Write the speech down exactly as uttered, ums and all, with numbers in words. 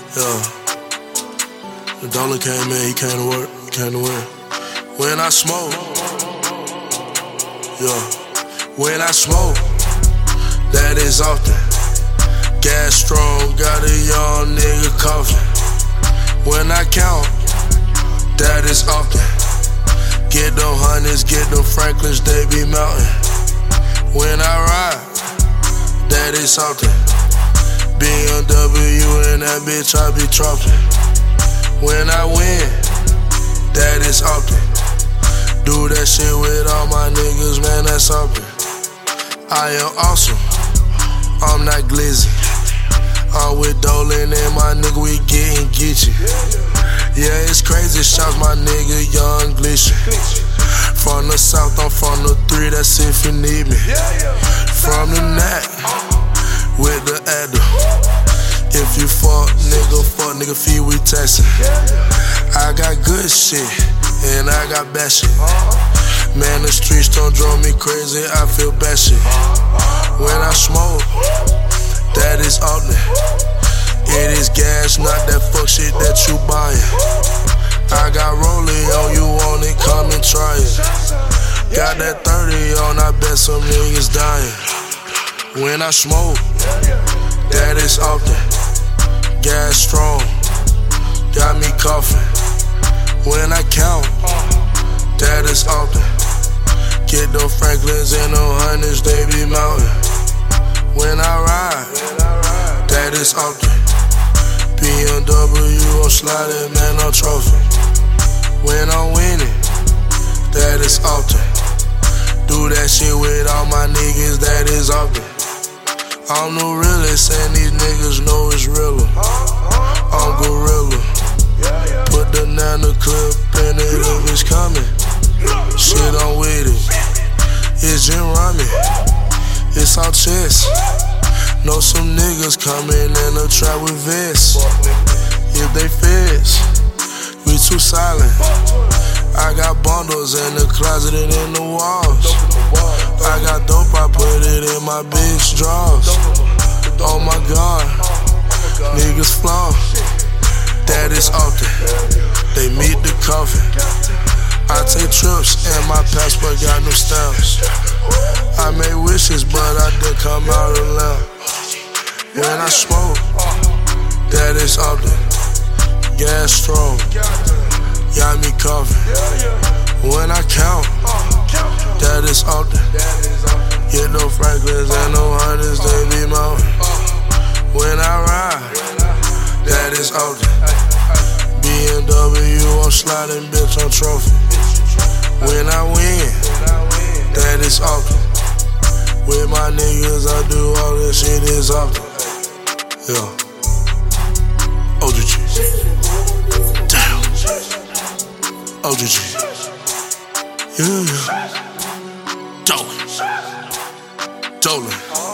Yeah. The dollar came in, he came to work, he came to win. When I smoke, yeah. When I smoke, that is often. Gas strong, got a young nigga coughing. When I count, that is often. Get them hundreds, get them Franklins, they be mountain. When I ride, that is often. B M W and that bitch I be dropping. When I win, that is often. Do that shit with all my niggas, man, that's something. I am awesome, I'm not glizzy. I'm with Dolan and my nigga, we getting Geechee. Yeah, it's crazy, shouts my nigga, young Gleesha. From the south, I'm from the three, that's if you need me. From the neck, with the adder. If you fuck, nigga, fuck, nigga, feed, we textin'. I got good shit, and I got bad shit. Man, the streets don't drive me crazy, I feel bad shit. When I smoke, that is often. It is gas, not that fuck shit that you buyin'. I got rolling on, you want it, come and try it. Got that thirty on, I bet some niggas dying. When I smoke, that is often. Gas strong, got me coughing. When I count, that is often. Get them Franklins and them hundreds, they be mountain. When I ride, that is often. B M W, I'm sliding, man, I'm trophy. When I'm winning, that is often. Do that shit with all my niggas, that is often. I'm the realest, and these niggas know it's realer. I'm gorilla. Put the nano clip in it if it's coming. Shit, I'm with it. It's Jim Rami. It's our chest. Know some niggas coming in the trap with vests. If they feds, we too silent. I got bundles in the closet and in the walls. I got dope, I put it in my bitch drawers. Oh my God, niggas flaw. That is often. They meet the coffin. I take trips and my passport got no stamps. I made wishes, but I didn't come out of lamp. When I smoke, that is often. Gas strong, got me coughing. When I count, that is often. Get no Franklins and no hundreds, they be mountain. When I ride, that is often. B M W, I'm sliding, bitch, I'm trophy. When I win, that is often. With my niggas, I do all this shit is often. Yeah. O G G. Damn. O G G. Yeah, yeah. Dolan. Dolan.